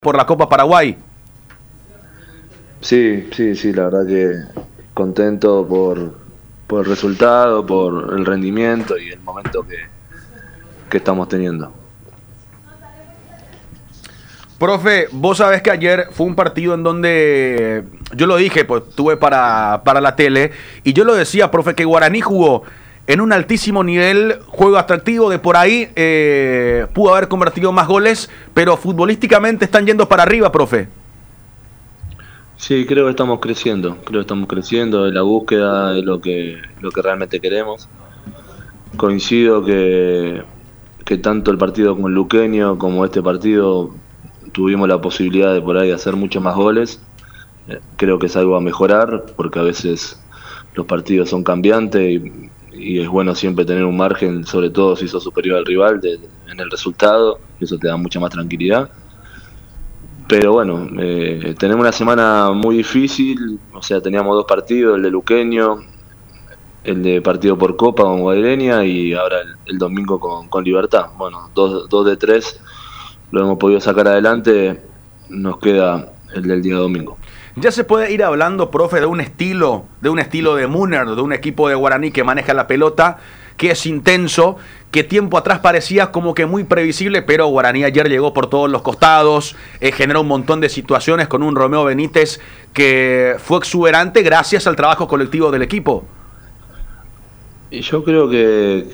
por la Copa Paraguay. Sí, la verdad que contento por el resultado, por el rendimiento y el momento que estamos teniendo. Profe, vos sabés que ayer fue un partido en donde, yo lo dije, pues estuve para la tele, y yo lo decía, profe, que Guaraní jugó en un altísimo nivel, juego atractivo, de por ahí pudo haber convertido más goles, pero futbolísticamente están yendo para arriba, profe. Sí, creo que estamos creciendo, en la búsqueda de lo que realmente queremos. Coincido que tanto el partido con Luqueño como este partido tuvimos la posibilidad de por ahí hacer muchos más goles. Creo que es algo a mejorar, porque a veces los partidos son cambiantes y es bueno siempre tener un margen, sobre todo si sos superior al rival, en el resultado, eso te da mucha más tranquilidad. Pero bueno, tenemos una semana muy difícil, o sea, teníamos dos partidos, el de Luqueño, el de partido por Copa con Guaireña y ahora el domingo con Libertad. Bueno, dos de tres lo hemos podido sacar adelante, nos queda el del día domingo. Ya se puede ir hablando, profe, de un estilo de Munner, de un equipo de Guaraní que maneja la pelota, que es intenso, que tiempo atrás parecía como que muy previsible, pero Guaraní ayer llegó por todos los costados, generó un montón de situaciones con un Romeo Benítez que fue exuberante gracias al trabajo colectivo del equipo. Y yo creo que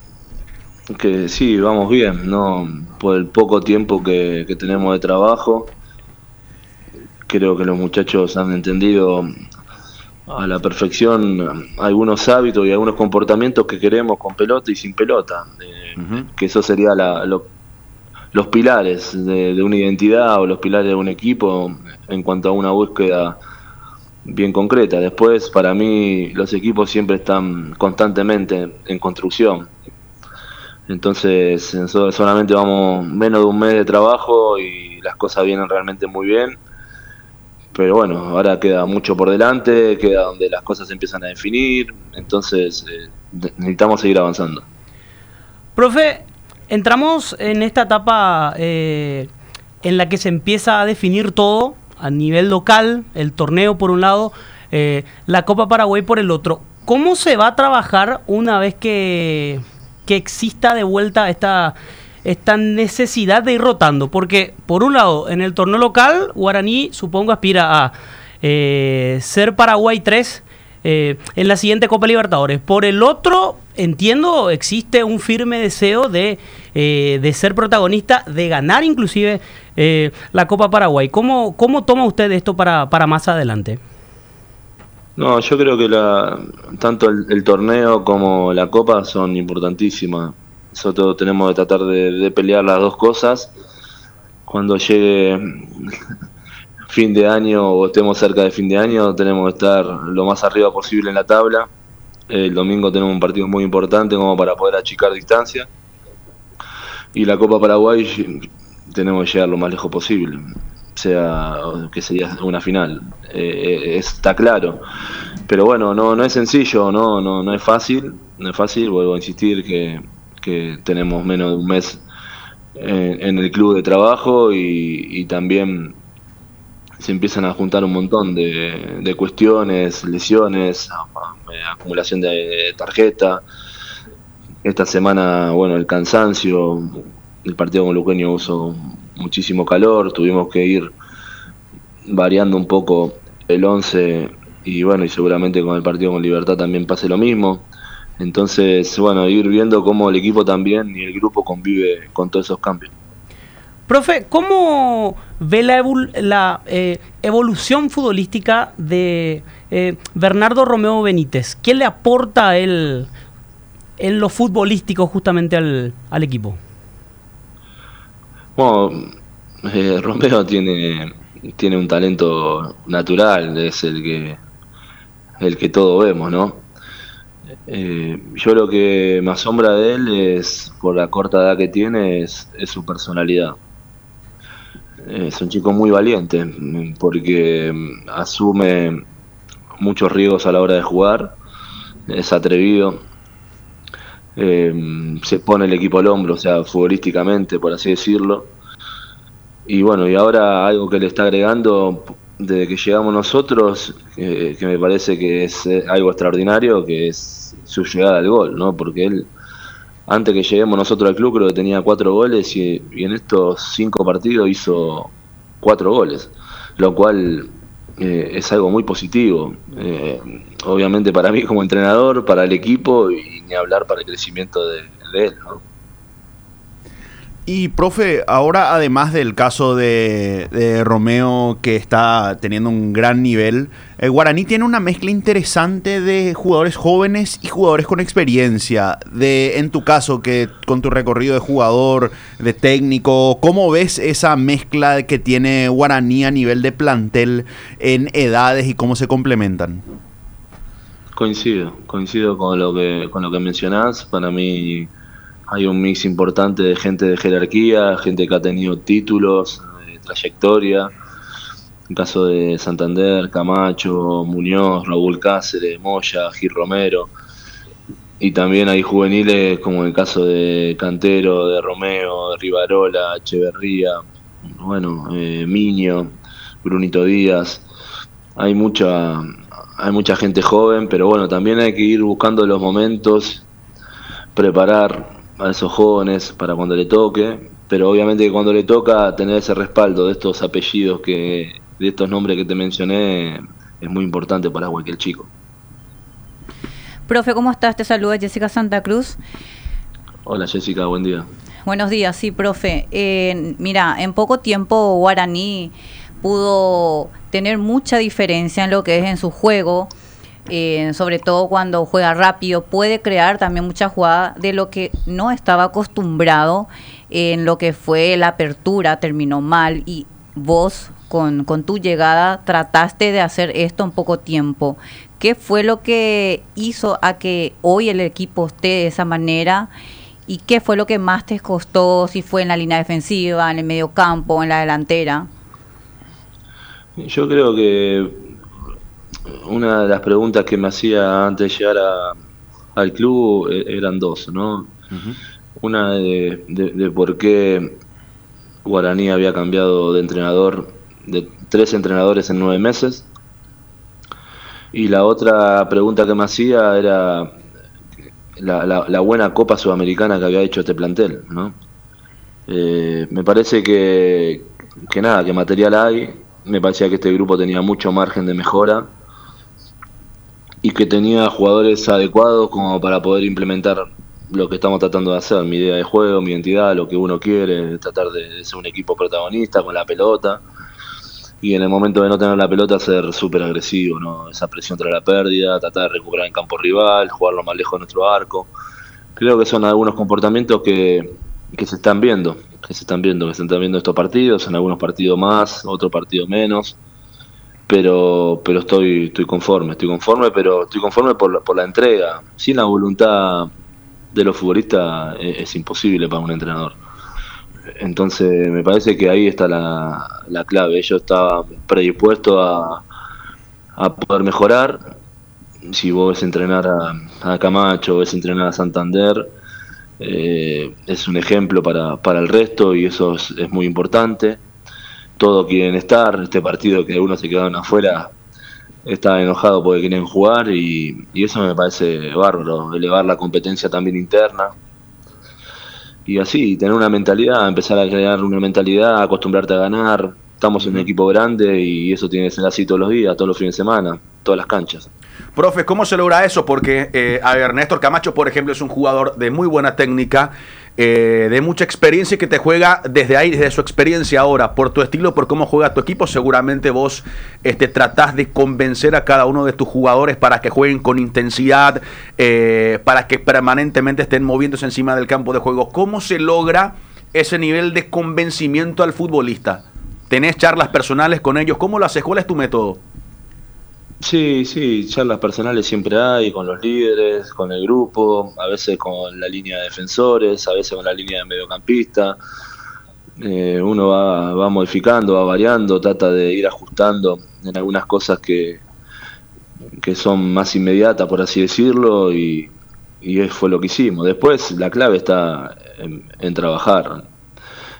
sí, vamos bien, ¿no? Por el poco tiempo que tenemos de trabajo, creo que los muchachos han entendido a la perfección algunos hábitos y algunos comportamientos que queremos con pelota y sin pelota, que eso sería los pilares de una identidad o los pilares de un equipo en cuanto a una búsqueda bien concreta. Después, para mí, los equipos siempre están constantemente en construcción. Entonces, nosotros solamente vamos menos de un mes de trabajo y las cosas vienen realmente muy bien. Pero bueno, ahora queda mucho por delante, queda donde las cosas se empiezan a definir, entonces necesitamos seguir avanzando. Profe, entramos en esta etapa en la que se empieza a definir todo a nivel local, el torneo por un lado, la Copa Paraguay por el otro. ¿Cómo se va a trabajar una vez que exista de vuelta esta necesidad de ir rotando? Porque, por un lado, en el torneo local, Guaraní, supongo, aspira a ser Paraguay 3 en la siguiente Copa Libertadores. Por el otro, entiendo, existe un firme deseo de ser protagonista, de ganar inclusive la Copa Paraguay. ¿Cómo toma usted esto para más adelante? No, yo creo que tanto el torneo como la Copa son importantísimas. Nosotros tenemos que tratar de pelear las dos cosas. Cuando llegue fin de año o estemos cerca de fin de año, tenemos que estar lo más arriba posible en la tabla. El domingo tenemos un partido muy importante como para poder achicar distancia. Y la Copa Paraguay tenemos que llegar lo más lejos posible, sea que sería una final. Está claro. Pero bueno, no es sencillo, no es fácil. No es fácil, vuelvo a insistir que tenemos menos de un mes en el club de trabajo y también se empiezan a juntar un montón de cuestiones, lesiones, acumulación de tarjeta. Esta semana, bueno, el cansancio, el partido con Luqueño usó muchísimo calor, tuvimos que ir variando un poco el 11 y bueno, y seguramente con el partido con Libertad también pase lo mismo. Entonces, bueno, ir viendo cómo el equipo también y el grupo convive con todos esos cambios. Profe, ¿cómo ve la evolución futbolística de Bernardo Romeo Benítez? ¿Qué le aporta a él en lo futbolístico justamente al equipo? Bueno, Romeo tiene un talento natural, es el que todos vemos, ¿no? Yo lo que me asombra de él es, por la corta edad que tiene, es su personalidad. Es un chico muy valiente porque asume muchos riesgos a la hora de jugar, es atrevido, se pone el equipo al hombro, o sea, futbolísticamente, por así decirlo, Y bueno, y ahora algo que le está agregando desde que llegamos nosotros, que me parece que es algo extraordinario, que es su llegada al gol, ¿no? Porque él, antes que lleguemos nosotros al club, creo que tenía 4 goles y en estos 5 partidos hizo 4 goles, lo cual es algo muy positivo. Obviamente para mí como entrenador, para el equipo y ni hablar para el crecimiento de él, ¿no? Y profe, ahora además del caso de Romeo, que está teniendo un gran nivel, Guaraní tiene una mezcla interesante de jugadores jóvenes y jugadores con experiencia. En tu caso, que con tu recorrido de jugador, de técnico, ¿cómo ves esa mezcla que tiene Guaraní a nivel de plantel en edades y cómo se complementan? Coincido con lo que mencionás. Para mí hay un mix importante de gente de jerarquía, gente que ha tenido títulos, trayectoria. En el caso de Santander, Camacho, Muñoz, Raúl Cáceres, Moya, Gil Romero. Y también hay juveniles como en el caso de Cantero, de Romeo, de Rivarola, Echeverría, bueno, Miño, Brunito Díaz. Hay mucha gente joven, pero bueno, también hay que ir buscando los momentos, preparar a esos jóvenes para cuando le toque, pero obviamente que cuando le toca tener ese respaldo de estos apellidos, de estos nombres que te mencioné, es muy importante para cualquier chico. Profe, ¿cómo estás? Te saluda Jessica Santa Cruz. Hola Jessica, buen día. Buenos días, sí, profe. Mira, en poco tiempo Guaraní pudo tener mucha diferencia en lo que es en su juego. Sobre todo cuando juega rápido, puede crear también mucha jugada de lo que no estaba acostumbrado en lo que fue la apertura, terminó mal y vos con tu llegada trataste de hacer esto en poco tiempo. ¿Qué fue lo que hizo a que hoy el equipo esté de esa manera? ¿Y qué fue lo que más te costó? Si fue en la línea defensiva, en el medio campo, en la delantera. Yo creo que una de las preguntas que me hacía antes de llegar al club eran dos, ¿no? Uh-huh. Una de por qué Guaraní había cambiado de entrenador, de 3 entrenadores en 9 meses. Y la otra pregunta que me hacía era la buena Copa Sudamericana que había hecho este plantel, ¿no? Me parece que material hay. Me parecía que este grupo tenía mucho margen de mejora y que tenía jugadores adecuados como para poder implementar lo que estamos tratando de hacer, mi idea de juego, mi identidad, lo que uno quiere, tratar de ser un equipo protagonista con la pelota y en el momento de no tener la pelota ser súper agresivo, ¿no? Esa presión tras la pérdida, tratar de recuperar en campo rival, jugarlo más lejos de nuestro arco. Creo que son algunos comportamientos que se están viendo, que se están viendo estos partidos, en algunos partidos más, otros partidos menos. Pero estoy conforme, pero estoy conforme por la entrega. Sin la voluntad de los futbolistas es imposible para un entrenador. Entonces me parece que ahí está la clave. Ellos estaban predispuestos a poder mejorar. Si vos ves entrenar a Camacho, ves entrenar a Santander, es un ejemplo para el resto y eso es muy importante. Todos quieren estar, este partido que algunos se quedaron afuera está enojado porque quieren jugar y eso me parece bárbaro, elevar la competencia también interna y así, tener una mentalidad, empezar a crear una mentalidad, acostumbrarte a ganar. Estamos en un equipo grande y eso tiene que ser así todos los días, todos los fines de semana, todas las canchas. Profe, ¿cómo se logra eso? Porque, Néstor Camacho, por ejemplo, es un jugador de muy buena técnica, de mucha experiencia y que te juega desde ahí, desde su experiencia ahora, por tu estilo, por cómo juega tu equipo. Seguramente vos tratás de convencer a cada uno de tus jugadores para que jueguen con intensidad, para que permanentemente estén moviéndose encima del campo de juego. ¿Cómo se logra ese nivel de convencimiento al futbolista? ¿Tenés charlas personales con ellos? ¿Cómo lo haces? ¿Cuál es tu método? Sí, charlas personales siempre hay, con los líderes, con el grupo, a veces con la línea de defensores, a veces con la línea de mediocampista. Uno va modificando, va variando, trata de ir ajustando en algunas cosas que son más inmediatas, por así decirlo, y fue lo que hicimos. Después la clave está en trabajar.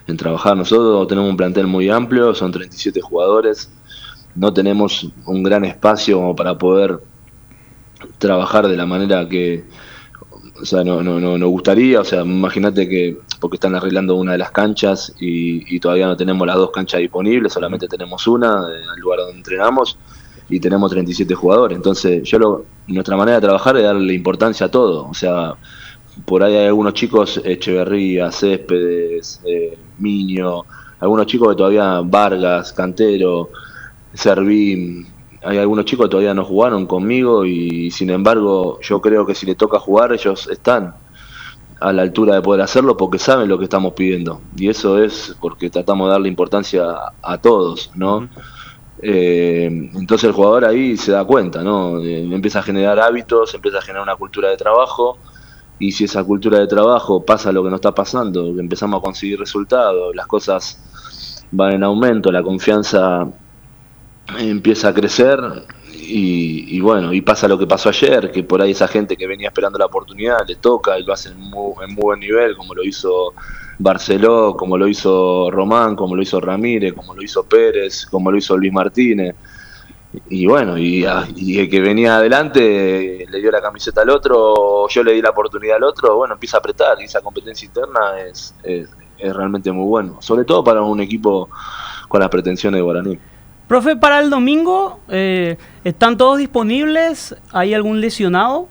en trabajar. Nosotros tenemos un plantel muy amplio, son 37 jugadores, no tenemos un gran espacio como para poder trabajar de la manera que, o sea, no nos gustaría. O sea, imagínate que, porque están arreglando una de las canchas y todavía no tenemos las 2 canchas disponibles, solamente tenemos una, el lugar donde entrenamos, y tenemos 37 jugadores. Entonces, nuestra manera de trabajar es darle importancia a todo. O sea, por ahí hay algunos chicos, Echeverría, Céspedes, Miño, algunos chicos que todavía, Vargas, Cantero, Servín, hay algunos chicos que todavía no jugaron conmigo, y sin embargo yo creo que si le toca jugar, ellos están a la altura de poder hacerlo porque saben lo que estamos pidiendo, y eso es porque tratamos de darle importancia a todos, ¿no? Entonces el jugador ahí se da cuenta, ¿no? Empieza a generar hábitos, empieza a generar una cultura de trabajo, y si esa cultura de trabajo pasa lo que nos está pasando, que empezamos a conseguir resultados, las cosas van en aumento, la confianza empieza a crecer, y bueno, y pasa lo que pasó ayer, que por ahí esa gente que venía esperando la oportunidad le toca y lo hace en muy buen nivel, como lo hizo Barceló, como lo hizo Román, como lo hizo Ramírez, como lo hizo Pérez, como lo hizo Luis Martínez. Y bueno, y el que venía adelante le dio la camiseta al otro, yo le di la oportunidad al otro, bueno, empieza a apretar, y esa competencia interna es realmente muy bueno, sobre todo para un equipo con las pretensiones de Guaraní. Profe, para el domingo, ¿están todos disponibles? ¿Hay algún lesionado?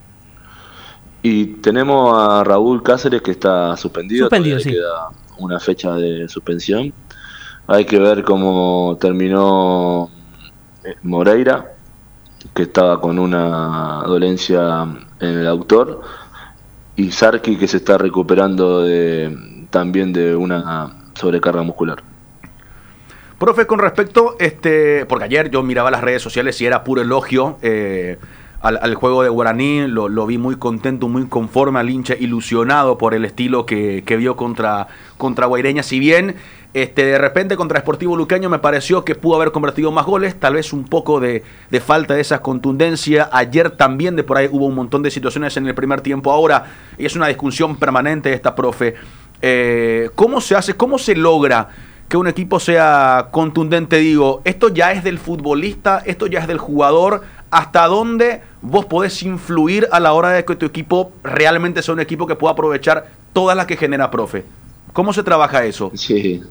Y tenemos a Raúl Cáceres, que está suspendido, Sí. Queda una fecha de suspensión. Hay que ver cómo terminó Moreira, que estaba con una dolencia en el aductor, y Sarki, que se está recuperando también de una sobrecarga muscular. Profe, con respecto, porque ayer yo miraba las redes sociales y era puro elogio al juego de Guaraní, lo vi muy contento, muy conforme al hincha, ilusionado por el estilo que vio contra Guaireña. Si bien de repente contra Sportivo Luqueño me pareció que pudo haber convertido más goles, tal vez un poco de falta de esa contundencia. Ayer también de por ahí hubo un montón de situaciones en el primer tiempo. Ahora, y es una discusión permanente esta, profe, ¿cómo se hace, cómo se logra que un equipo sea contundente? Digo, esto ya es del futbolista, esto ya es del jugador. ¿Hasta dónde vos podés influir a la hora de que tu equipo realmente sea un equipo que pueda aprovechar todas las que genera, profe? ¿Cómo se trabaja eso? Sí,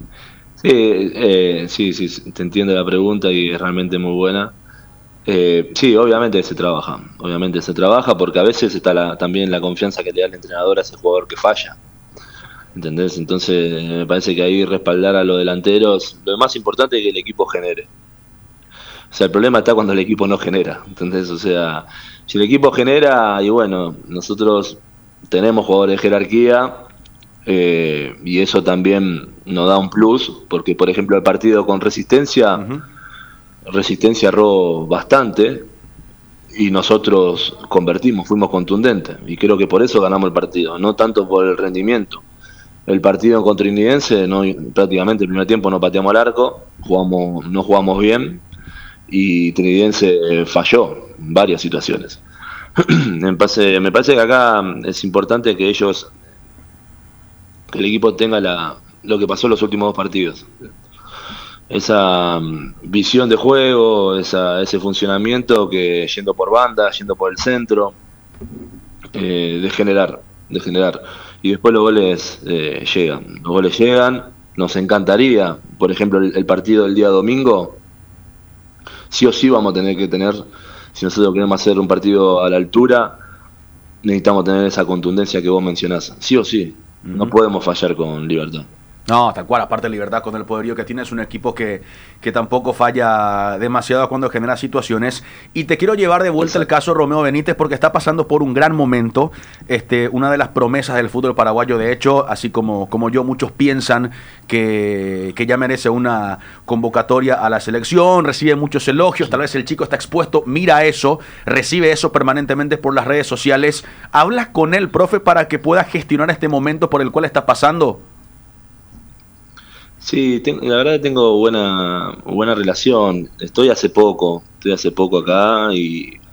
te entiendo la pregunta y es realmente muy buena. Sí, obviamente se trabaja porque a veces está también la confianza que le da el entrenador a ese jugador que falla. ¿Entendés? Entonces me parece que ahí respaldar a los delanteros, lo más importante es que el equipo genere. O sea, el problema está cuando el equipo no genera, ¿entendés? O sea, si el equipo genera, y bueno, nosotros tenemos jugadores de jerarquía, y eso también nos da un plus, porque por ejemplo el partido con Resistencia, Resistencia erró bastante, y nosotros convertimos, fuimos contundentes, y creo que por eso ganamos el partido, no tanto por el rendimiento. El partido contra Trinidense, prácticamente el primer tiempo no pateamos al arco, no jugamos bien, y Trinidense falló en varias situaciones. Me parece que acá es importante que el equipo tenga lo que pasó en los últimos 2 partidos. Esa visión de juego, ese funcionamiento, que yendo por banda, yendo por el centro, de generar. Y después los goles llegan. Nos encantaría, por ejemplo, el partido del día domingo, sí o sí vamos a tener que tener, si nosotros queremos hacer un partido a la altura, necesitamos tener esa contundencia que vos mencionás, sí o sí. No podemos fallar con Libertad. No, tal cual, aparte Libertad con el poderío que tiene, es un equipo que tampoco falla demasiado cuando genera situaciones. Y te quiero llevar de vuelta el caso Romeo Benítez, porque está pasando por un gran momento, una de las promesas del fútbol paraguayo. De hecho, así como yo, muchos piensan que ya merece una convocatoria a la selección, recibe muchos elogios, tal vez el chico está expuesto, mira eso, recibe eso permanentemente por las redes sociales. ¿Hablas con él, profe, para que pueda gestionar este momento por el cual está pasando? Sí, la verdad que tengo buena relación. Estoy hace poco acá, y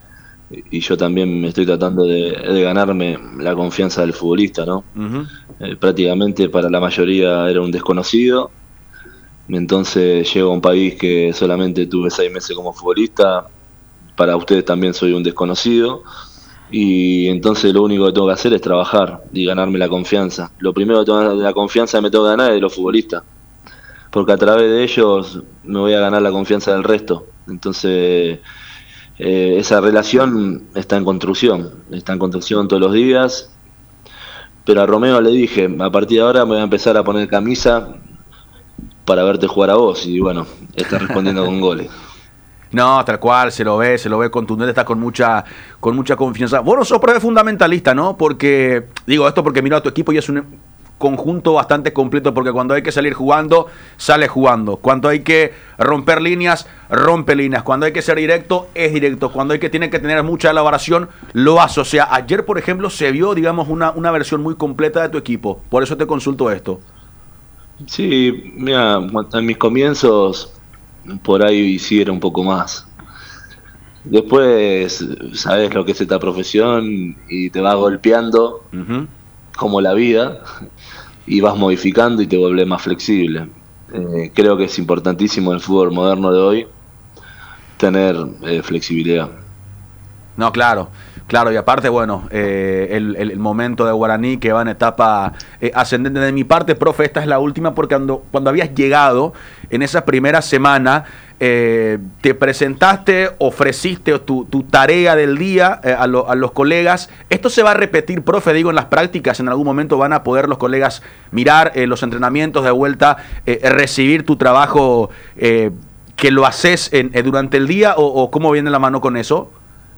y yo también me estoy tratando de ganarme la confianza del futbolista, ¿no? Prácticamente para la mayoría era un desconocido, entonces llego a un país que solamente tuve 6 meses como futbolista, para ustedes también soy un desconocido, y entonces lo único que tengo que hacer es trabajar y ganarme la confianza. Lo primero que tengo la confianza que me tengo que ganar es de los futbolistas, porque a través de ellos me voy a ganar la confianza del resto. Entonces esa relación está en construcción todos los días, pero a Romeo le dije, a partir de ahora me voy a empezar a poner camisa para verte jugar a vos, y bueno, está respondiendo con goles. No, tal cual, se lo ve contundente, está con mucha confianza. Vos no sos profe fundamentalista, ¿no? Porque, digo esto porque miro a tu equipo y es un conjunto bastante completo, porque cuando hay que salir jugando, sale jugando. Cuando hay que romper líneas, rompe líneas. Cuando hay que ser directo, es directo. Cuando tiene que tener mucha elaboración, lo hace. O sea, ayer, por ejemplo, se vio, digamos, una versión muy completa de tu equipo. Por eso te consulto esto. Sí, mira, en mis comienzos por ahí sí era un poco más. Después sabes lo que es esta profesión y te va golpeando como la vida, y vas modificando y te vuelves más flexible. Creo que es importantísimo en el fútbol moderno de hoy tener flexibilidad. No, claro, y aparte, bueno, el momento de Guaraní que va en etapa ascendente. De mi parte, profe, esta es la última, porque cuando habías llegado en esa primera semana, te presentaste, ofreciste tu tarea del día a los colegas. ¿Esto se va a repetir, profe? Digo, en las prácticas, en algún momento van a poder los colegas mirar los entrenamientos de vuelta, recibir tu trabajo que lo haces durante el día, o cómo viene la mano con eso.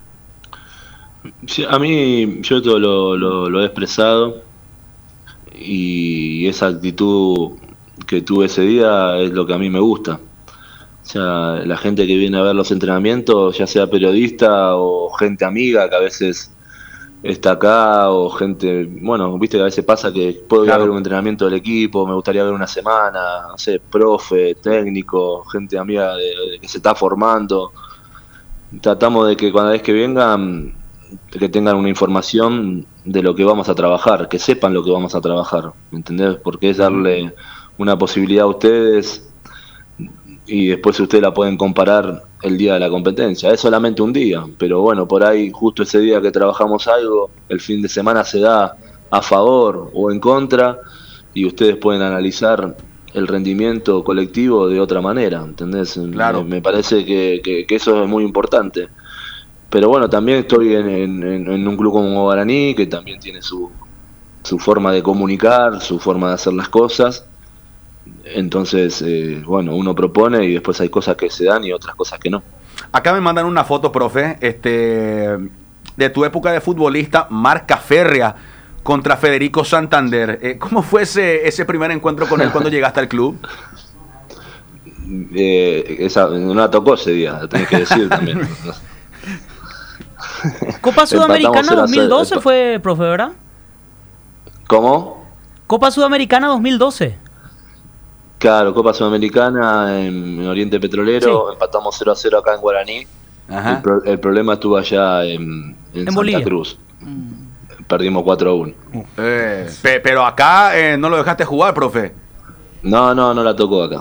Sí, a mí, yo todo lo he expresado, y esa actitud que tuve ese día es lo que a mí me gusta. O sea, la gente que viene a ver los entrenamientos, ya sea periodista o gente amiga que a veces está acá, o gente, bueno, viste que a veces pasa que puedo ir a ver un entrenamiento del equipo, me gustaría ver una semana, no sé, profe, técnico, gente amiga de que se está formando. Tratamos de que cada vez que vengan, que tengan una información de lo que vamos a trabajar, que sepan lo que vamos a trabajar, ¿me entendés? Porque es darle una posibilidad a ustedes, y después ustedes la pueden comparar el día de la competencia. Es solamente un día, pero bueno, por ahí justo ese día que trabajamos algo, el fin de semana se da a favor o en contra, y ustedes pueden analizar el rendimiento colectivo de otra manera, ¿entendés? Claro. Me parece que eso es muy importante. Pero bueno, también estoy en un club como Guaraní, que también tiene su forma de comunicar, su forma de hacer las cosas. Entonces, bueno, uno propone y después hay cosas que se dan y otras cosas que no. Acá me mandan una foto, profe, de tu época de futbolista, marca férrea contra Federico Santander. ¿Cómo fue ese primer encuentro con él cuando llegaste al club? No la tocó ese día, tenés que decir también. Copa Sudamericana 2012 fue, profe, ¿verdad? ¿Cómo? Copa Sudamericana 2012. Claro, Copa Sudamericana en Oriente Petrolero, sí. Empatamos 0-0 acá en Guaraní. El problema estuvo allá en Santa Bolivia. Cruz. Perdimos 4-1. Pero acá no lo dejaste jugar, profe. No la tocó acá.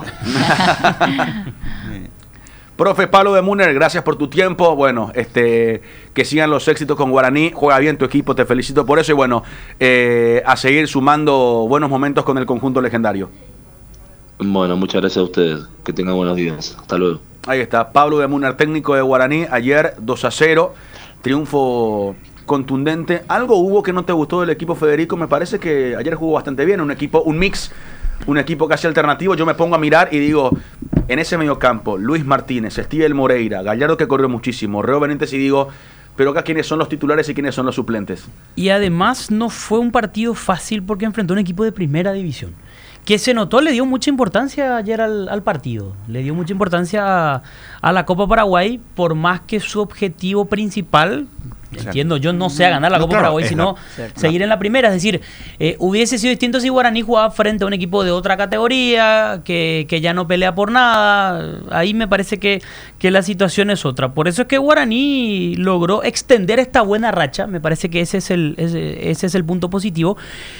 Profe Pablo de Munner, gracias por tu tiempo. Bueno, que sigan los éxitos con Guaraní. Juega bien tu equipo, te felicito por eso. Y bueno, a seguir sumando buenos momentos con el conjunto legendario. Bueno, muchas gracias a ustedes. Que tengan buenos días. Hasta luego. Ahí está, Pablo de Munner, técnico de Guaraní. Ayer 2-0, triunfo contundente. ¿Algo hubo que no te gustó del equipo, Federico? Me parece que ayer jugó bastante bien. Un equipo casi alternativo. Yo me pongo a mirar y digo, en ese mediocampo, Luis Martínez, Steven Moreira, Gallardo, que corrió muchísimo, Reo Benítez, y digo, pero acá quiénes son los titulares y quiénes son los suplentes. Y además no fue un partido fácil porque enfrentó un equipo de primera división, que se notó, le dio mucha importancia ayer al partido. Le dio mucha importancia a la Copa Paraguay, por más que su objetivo principal, entiendo, yo no sé a ganar la Copa Paraguay, sino seguir en la primera. Es decir, hubiese sido distinto si Guaraní jugaba frente a un equipo de otra categoría, que ya no pelea por nada. Ahí me parece que la situación es otra. Por eso es que Guaraní logró extender esta buena racha. Me parece que ese es el punto positivo.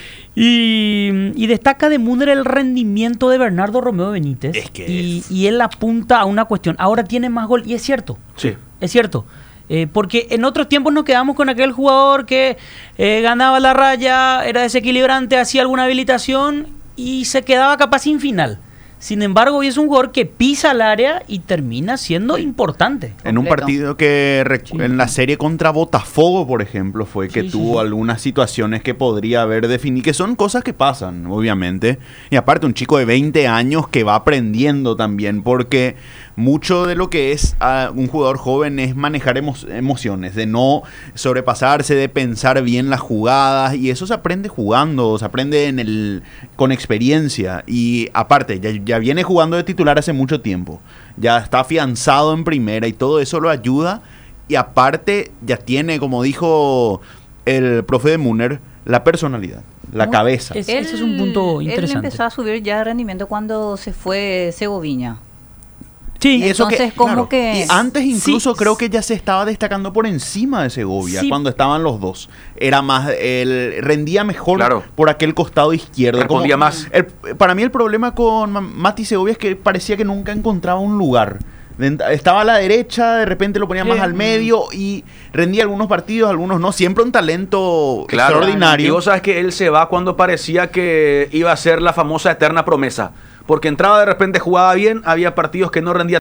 Y destaca de Müller el rendimiento de Bernardo Romeo Benítez. Y él apunta a una cuestión. Ahora tiene más gol, y es cierto. Sí. Es cierto. Porque en otros tiempos nos quedamos con aquel jugador que ganaba la raya, era desequilibrante, hacía alguna habilitación y se quedaba capaz sin final. Sin embargo, hoy es un jugador que pisa el área y termina siendo importante. En un partido que en la serie contra Botafogo, por ejemplo, fue que tuvo algunas situaciones que podría haber definido, que son cosas que pasan, obviamente. Y aparte, un chico de 20 años que va aprendiendo también, porque mucho de lo que es un jugador joven es manejar emociones, de no sobrepasarse, de pensar bien las jugadas, y eso se aprende jugando, se aprende con experiencia. Y aparte, ya viene jugando de titular hace mucho tiempo, ya está afianzado en primera y todo eso lo ayuda. Y aparte ya tiene, como dijo el profe de Müller, la personalidad, la cabeza. Ese es un punto interesante. Él empezó a subir ya de rendimiento cuando se fue Segoviña. Sí, y eso entonces como que... Y antes incluso creo que ya se estaba destacando por encima de Segovia, cuando estaban los dos. Era más, rendía mejor por aquel costado izquierdo. Respondía más. Para mí el problema con Mati Segovia es que parecía que nunca encontraba un lugar. Estaba a la derecha, de repente lo ponía más al medio y rendía algunos partidos, algunos no. Siempre un talento extraordinario. Y vos sabes que él se va cuando parecía que iba a ser la famosa eterna promesa. Porque entraba de repente, jugaba bien, había partidos que no rendía